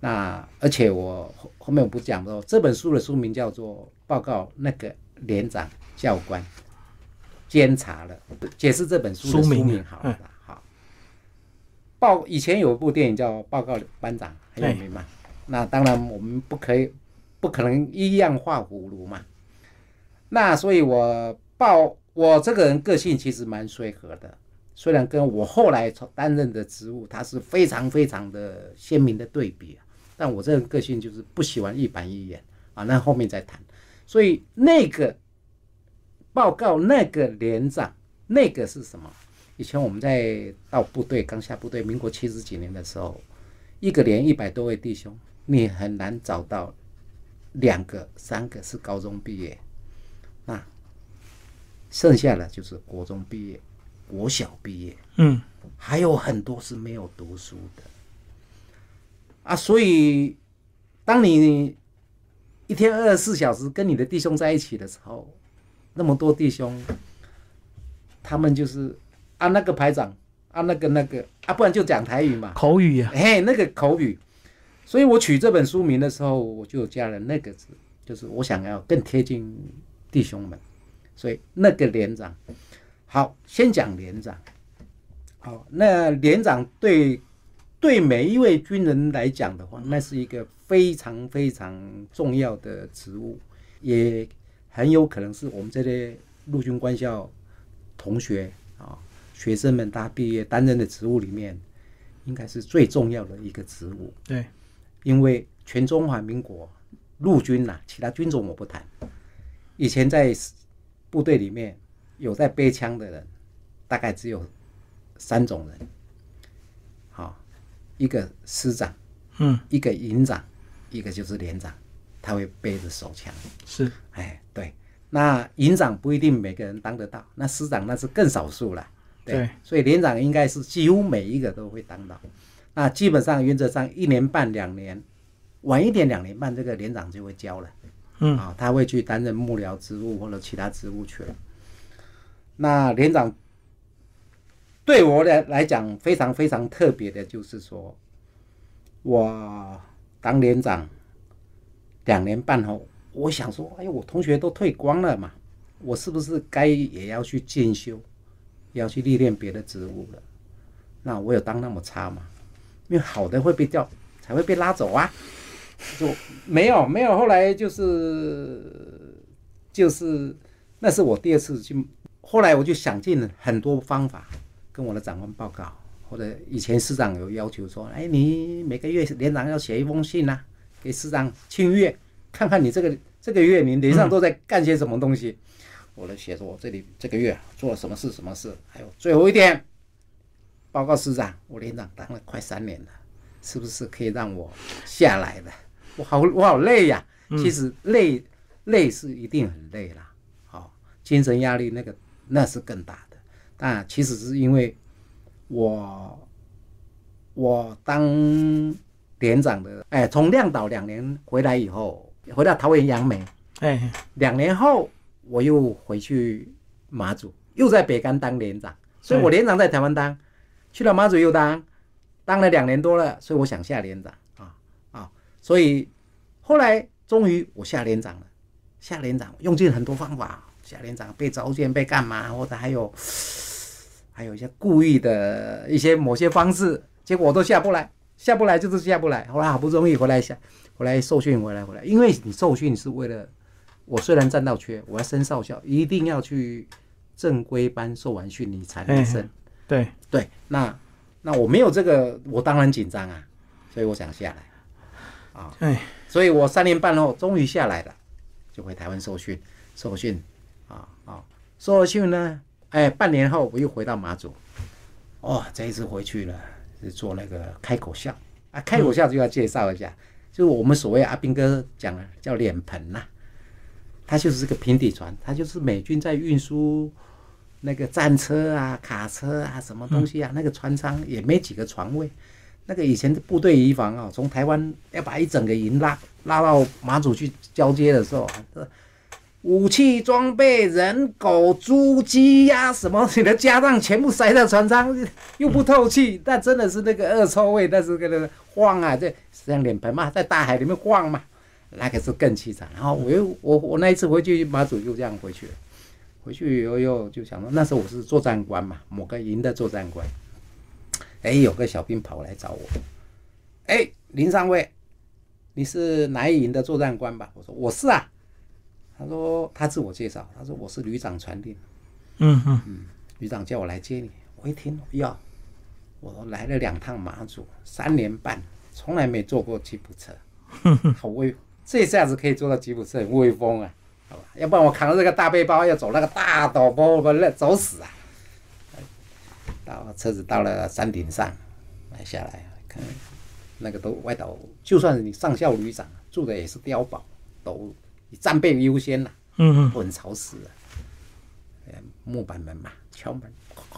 那而且我后后面我不讲说，这本书的书名叫做《报告那个连长教官监察了》，解释这本书的书名好了。嗯、好，报以前有一部电影叫《报告班长》，很有名嘛。那当然我们不可以不可能一样画葫芦嘛。那所以我报我这个人个性其实蛮随和的。虽然跟我后来担任的职务，它是非常非常的鲜明的对比、啊、但我这个个性就是不喜欢一板一眼啊，那后面再谈。所以那个报告那个连长，那个是什么？以前我们在到部队刚下部队，民国七十几年的时候，一个连一百多位弟兄，你很难找到两个、三个是高中毕业，那剩下的就是国中毕业。国小毕业，嗯，还有很多是没有读书的啊，所以当你一天二十四小时跟你的弟兄在一起的时候，那么多弟兄，他们就是啊那个排长啊那个那个啊，不然就讲台语嘛， 口语啊， 嘿，那个口语，所以我取这本书名的时候，我就加了那个字，就是我想要更贴近弟兄们，所以那个连长。好，先讲连长。好，那连长对对每一位军人来讲的话，那是一个非常非常重要的职务，也很有可能是我们这些陆军官校同学啊、学生们大家毕业担任的职务里面，应该是最重要的一个职务。 对， 因为全中华民国陆军呐、啊，其他军种我不谈，以前在部队里面。有在背枪的人，大概只有三种人，好，一个师长，嗯，一个营长，一个就是连长，他会背着手枪。 是， 哎，对，那营长不一定每个人当得到，那师长那是更少数了，对，对，所以连长应该是几乎每一个都会当到。那基本上原则上一年半两年，晚一点两年半，这个连长就会交了，嗯，啊，他会去担任幕僚职务或者其他职务去了。那连长对我来来讲非常非常特别的，就是说，我当连长两年半后，我想说，哎呦，我同学都退光了嘛，我是不是该也要去进修，也要去历练别的职务了？那我有当那么差吗？因为好的会被调，才会被拉走啊。就没有没有，后来就是就是那是我第二次去。后来我就想尽了很多方法，跟我的长官报告，或者以前师长有要求说，哎，你每个月连长要写一封信啊，给师长庆阅，看看你这个这个月你连上都在干些什么东西。嗯、我就写说，我这里这个月做了什么事什么事，还有最后一点，报告师长，我连长当了快三年了，是不是可以让我下来的？我好我好累呀、啊，其实累累是一定很累啦，好，精神压力那个。那是更大的，但其实是因为我我当连长的，哎，从亮岛两年回来以后，回到桃园杨梅，哎，两年后我又回去马祖，又在北竿当连长，所以我连长在台湾当，去了马祖又当，当了两年多了，所以我想下连长啊啊，所以后来终于我下连长了，下连长用尽很多方法。下连长被召见被干嘛，或者还有还有一些故意的一些某些方式，结果我都下不来，下不来就是下不来。后来好不容易回来下，回来受训回来回来，因为你受训是为了，我虽然站到缺，我要升少校，一定要去正规班受完训你才能升。 对对，那那我没有这个，我当然紧张啊，所以我想下来啊，哎，所以我三年半后终于下来了，就回台湾受训，受训。啊啊，受了训呢，哎，半年后我又回到马祖，哦，这一次回去了是做那个开口笑啊，开口笑就要介绍一下，嗯、就是我们所谓阿兵哥讲的叫脸盆呐、啊，它就是个平底船，它就是美军在运输那个战车啊、卡车啊什么东西啊，嗯、那个船舱也没几个床位，那个以前的部队移防啊，从台湾要把一整个营拉拉到马祖去交接的时候啊。 武器装备、人狗猪鸡呀，什么你的家当全部塞在船舱，又不透气，但真的是那个恶臭味，但是那个晃啊，这像脸盆嘛，在大海里面晃嘛，那个是更凄惨。然后我又我我那一次回去马祖就这样回去了，回去以后又就想到那时候我是作战官嘛，某个营的作战官，哎，有个小兵跑来找我，哎，林上尉，你是哪一营的作战官吧？我说我是啊。他说他自我介绍，他说我是旅长传令， 嗯嗯嗯，旅长叫我来接你。我一听，哟，我来了两趟马祖，三年半，从来没坐过吉普车，好威，这下子可以坐到吉普车，很威风啊，好吧？要不然我扛着这个大背包要走那个大陡坡，我走死啊！到车子到了山顶上，来下来看，那个都外岛，就算是你上校旅长住的也是碉堡，都。以战备优先啦， 嗯嗯， 不很潮湿啊。木板门嘛，敲门，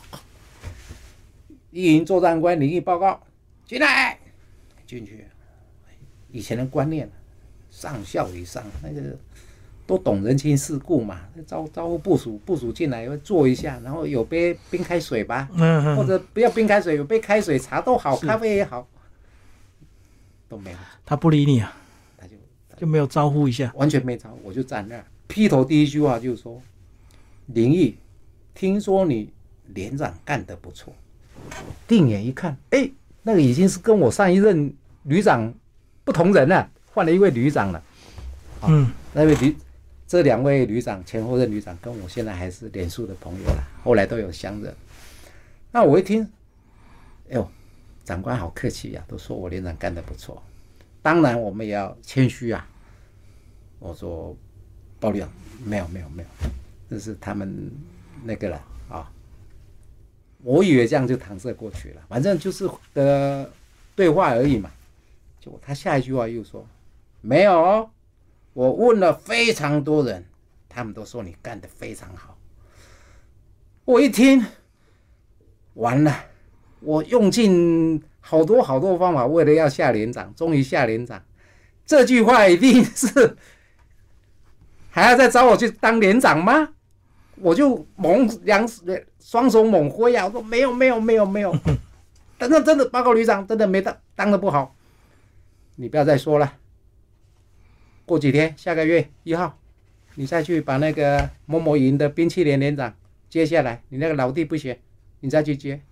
一营作战官领役报告，进来，进去。以前的观念，上校以上那个都懂人情世故嘛，招招呼部属，部属进来会坐一下，然后有杯冰开水吧， 嗯嗯， 或者不要冰开水，有杯开水茶都好，咖啡也好，都没有。 他不理你啊。 他就。 就没有招呼一下， 完全没招呼，我就站那儿。劈头第一句话就是说：“林毅，听说你连长干得不错。”定眼一看，哎，那个已经是跟我上一任旅长不同人了，换了一位旅长了。嗯，那位旅，这两位旅长前后任旅长跟我现在还是脸书的朋友了，后来都有相认。那我一听，哎呦，长官好客气呀、啊，都说我连长干得不错。当然，我们也要谦虚啊。我说，包旅长，没有没有没有，这是他们那个了啊。我以为这样就搪塞过去了，反正就是的对话而已嘛。结果他下一句话又说，没有哦，我问了非常多人，他们都说你干得非常好。我一听，完了，我用尽好多好多方法，为了要下连长，终于下连长。这句话一定是还要再找我去当连长吗？我就猛两双手猛挥啊！我说没有没有没有没有，真的真的报告旅长，真的没当当得不好，你不要再说了。过几天，下个月一号，你再去把那个某某营的兵器连连长接下来，你那个老弟不行，你再去接。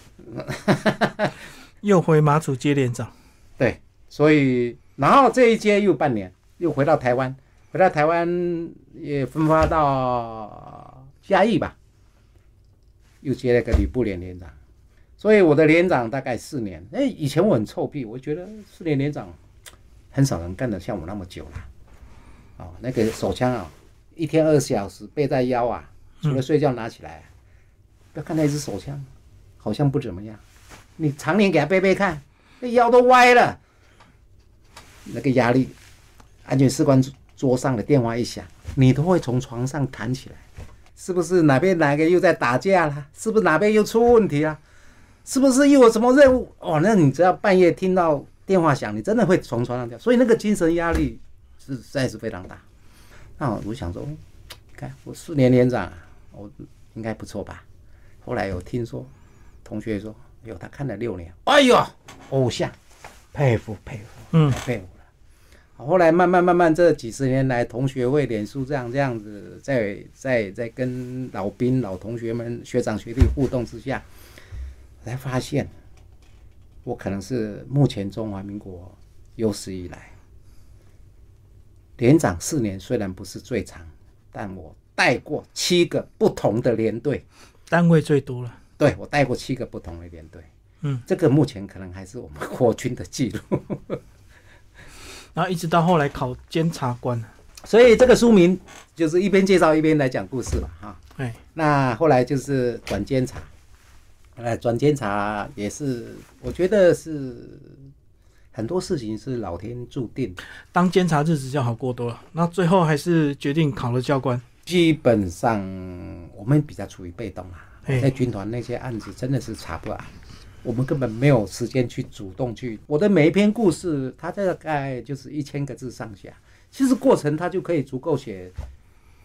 又回马祖接连长， 对，所以然后这一接又半年，又回到台湾，回到台湾也分发到嘉义吧，又接了个旅部连连长，所以我的连长大概四年。哎，以前我很臭屁，我觉得四年连长很少人干得像我那么久了。哦，那个手枪啊，一天二十小时背在腰啊，除了睡觉拿起来，嗯、不要看那支手枪，好像不怎么样。你常年给他背背看，那腰都歪了，那个压力，安全士官桌上的电话一响，你都会从床上弹起来，是不是哪边哪个又在打架了？是不是哪边又出问题了？是不是又有什么任务？哦，那你只要半夜听到电话响，你真的会从床上跳，所以那个精神压力是实在是非常大。那我想说，看我四年连长，我应该不错吧？后来有听说同学说。有他看了六年，哎呦，偶像，佩服佩服，嗯，佩服了。后来慢慢慢慢这几十年来，同学会、脸书这样这样子，在在在跟老兵、老同学们、学长学弟互动之下，才发现，我可能是目前中华民国有史以来，连长四年虽然不是最长，但我带过七个不同的连队， 单位最多了。 对，我带过七个不同的连队，嗯，这个目前可能还是我们国军的记录。 然后一直到后来考监察官， 所以这个书名就是一边介绍一边来讲故事吧，哈。 哎， 那后来就是转监察，呃，转监察也是，我觉得是很多事情是老天注定。 当监察日子就好过多了，那最后还是决定考了教官。 基本上我们比较处于被动啊。在军团那些案子真的是查不完，我们根本没有时间去主动去。我的每一篇故事，它大概就是一千个字上下，其实过程它就可以足够写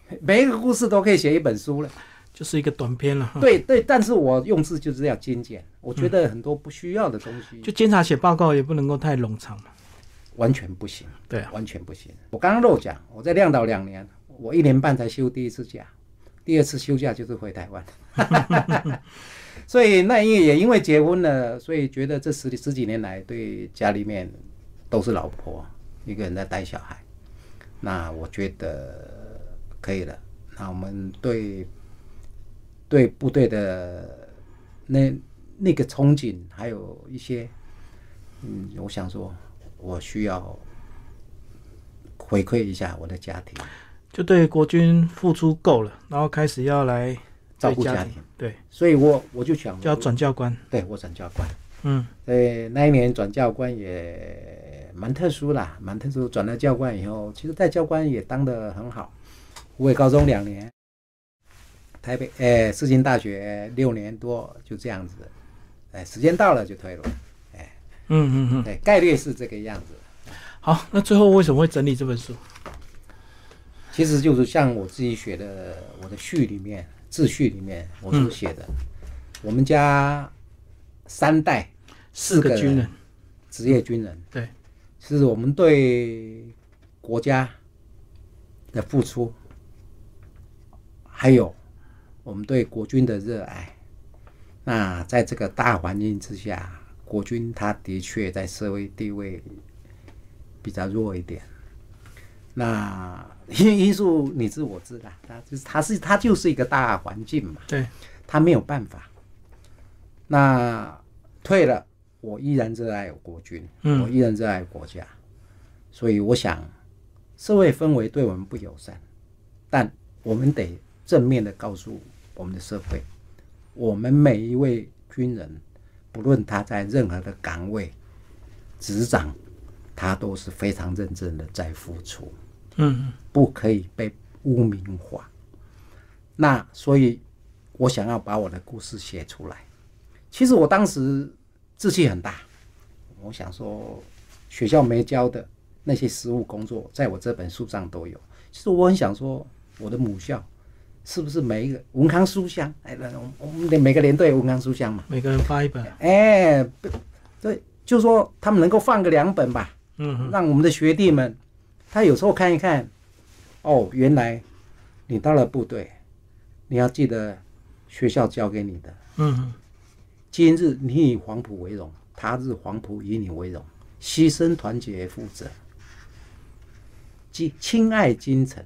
每一个故事都可以写一本书了， 就是一个短篇了。 对对，但是我用字就是要精简，我觉得很多不需要的东西， 嗯、就监察写报告也不能够太冗长嘛， 完全不行。 对、啊， 完全不行。我刚刚漏讲，我在亮岛两年，我一年半才休第一次假，第二次休假就是回台湾。所以那因为也因为结婚了，所以觉得这十十几年来对家里面都是老婆一个人在带小孩，那我觉得可以了。那我们对对部队的那那个憧憬，还有一些，嗯，我想说，我需要回馈一下我的家庭， 就对国军付出够了，然后开始要来照顾家庭。 对， 所以我我就想就要转教官。 对，我转教官。 嗯， 对，那一年转教官也蛮特殊啦，蛮特殊。转了教官以后，其实带教官也当得很好。湖北高中两年，台北诶，世新大学六年多，就这样子。哎，时间到了就退了。哎， 嗯嗯嗯， 对，概率是这个样子。 好，那最后为什么会整理这本书？ 其实就是像我自己写的，我的序里面。自序里面我所写的、嗯，我们家三代四个军人， 职业军人， 对， 是我们对国家的付出，还有我们对国军的热爱。那在这个大环境之下，国军他的确在社会地位比较弱一点。那因素你知我知啦，它就是它是它就是一个大环境嘛， 对， 它没有办法。那退了，我依然热爱国军，嗯，我依然热爱国家，所以我想，社会氛围对我们不友善，但我们得正面的告诉我们的社会，我们每一位军人，不论他在任何的岗位、职掌，他都是非常认真的在付出。 嗯， 不可以被污名化。那所以，我想要把我的故事写出来。其实我当时志气很大，我想说，学校没教的那些实务工作，在我这本书上都有。其实我很想说，我的母校是不是每一个文康书香？哎，我们每个连队有文康书香嘛， 每个人发一本。 哎，对，就说他们能够放个两本吧， 嗯， 让我们的学弟们。他有时候看一看，哦，原来你到了部队，你要记得学校教给你的。 嗯， 今日你以黄埔为荣，他日黄埔以你为荣，牺牲团结负责，即亲爱精诚，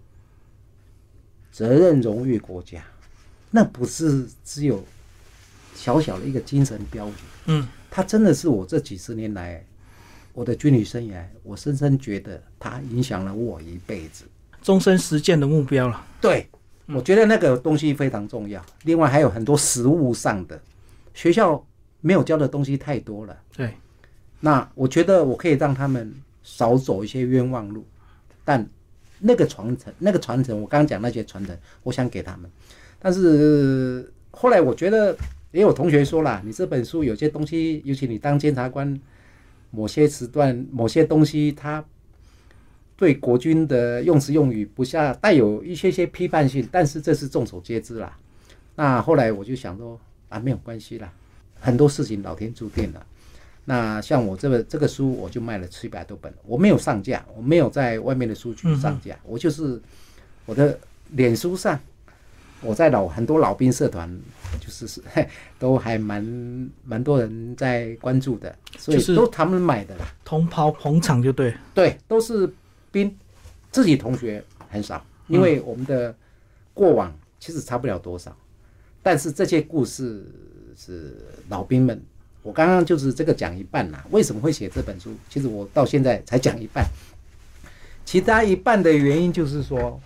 责任荣誉国家。那不是只有小小的一个精神标语， 嗯， 它真的是我这几十年来。我的军旅生涯，我深深觉得它影响了我一辈子， 终身实践的目标了。 对，我觉得那个东西非常重要。另外还有很多实务上的，学校没有教的东西太多了。 对， 那我觉得我可以让他们少走一些冤枉路，但那个传承，那个传承，我刚刚讲那些传承，我想给他们。但是后来我觉得，也有同学说了，你这本书有些东西，尤其你当监察官。某些时段、某些东西，它对国军的用词用语不下带有一些些批判性，但是这是众所皆知啦。那后来我就想说啊，没有关系啦，很多事情老天注定了。那像我这个这个书，我就卖了七百多本，我没有上架，我没有在外面的书局上架，嗯、我就是我的脸书上。我在老很多老兵社团，就是都还蛮蛮多人在关注的，所以都他们买的啦。 同袍捧场就对， 对，都是兵，自己同学很少，因为我们的过往其实差不了多少，但是这些故事是老兵们。我刚刚就是这个讲一半啦，为什么会写这本书？其实我到现在才讲一半，其他一半的原因就是说。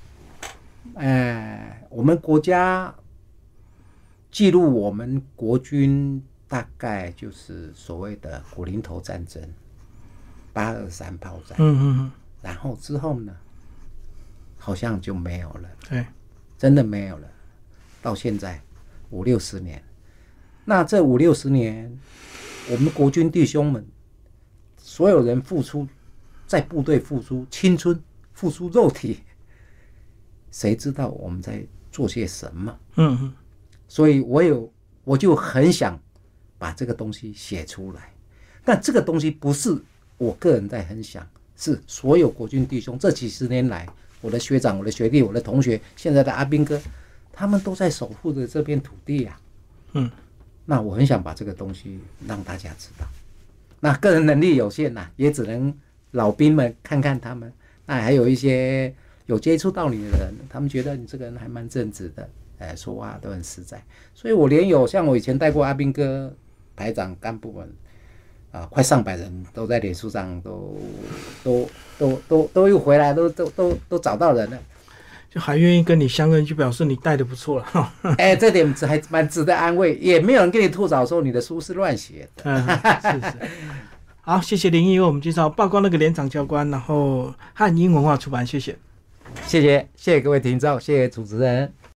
呃，我们国家记录我们国军大概就是所谓的古林头战争、八二三炮战， 嗯嗯嗯， 然后之后呢，好像就没有了， 对， 真的没有了。到现在五六十年，那这五六十年，我们国军弟兄们，所有人付出，在部队付出青春，付出肉体。 谁知道我们在做些什么？ 嗯嗯， 所以我有我就很想把这个东西写出来。但这个东西不是我个人在很想，是所有国军弟兄这几十年来，我的学长、我的学弟、我的同学，现在的阿兵哥，他们都在守护着这片土地呀、啊。 嗯， 那我很想把这个东西让大家知道。那个人能力有限呐、啊，也只能老兵们看看他们。那还有一些有接触到你的人，他们觉得你这个人还蛮正直的，哎，说话都很实在。所以我连有像我以前带过阿兵哥排长干部们。啊，快上百人都在脸书上都都都都都又回来，都都都都找到人了， 就还愿意跟你相认，就表示你带的不错了。 哎、欸，这点还蛮值得安慰，也没有人跟你吐槽说你的书是乱写的。 嗯，是是。好，谢谢林毅为我们介绍报告那个连长教官，然后汉英文化出版，谢谢， 谢谢谢谢各位听众，谢谢主持人。